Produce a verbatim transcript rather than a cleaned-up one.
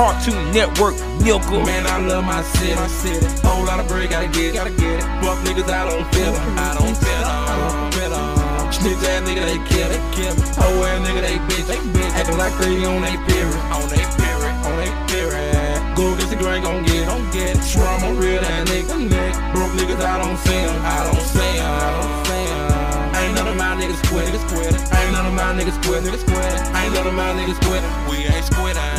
Cartoon Network, nigga. Man, I love my city. My city. Whole lot of bread, gotta get it. Gotta get it. Fuck niggas, I don't feel them. I don't feel them. I don't feel them. Snitch ass nigga, they kill it. Kill it. Hoe ass nigga, they bitch. They bitch. Acting like they on they period. On they period. On they period. Go against the grain, gon' get it. Gon' get it. Swear I'm a real ass nigga. Broke niggas, I don't see them. I don't see them. I don't see them. Ain't none of my niggas quit. Niggas quit. Ain't none of my niggas quit. Niggas quit. Ain't none of my niggas quit. We ain't squitting.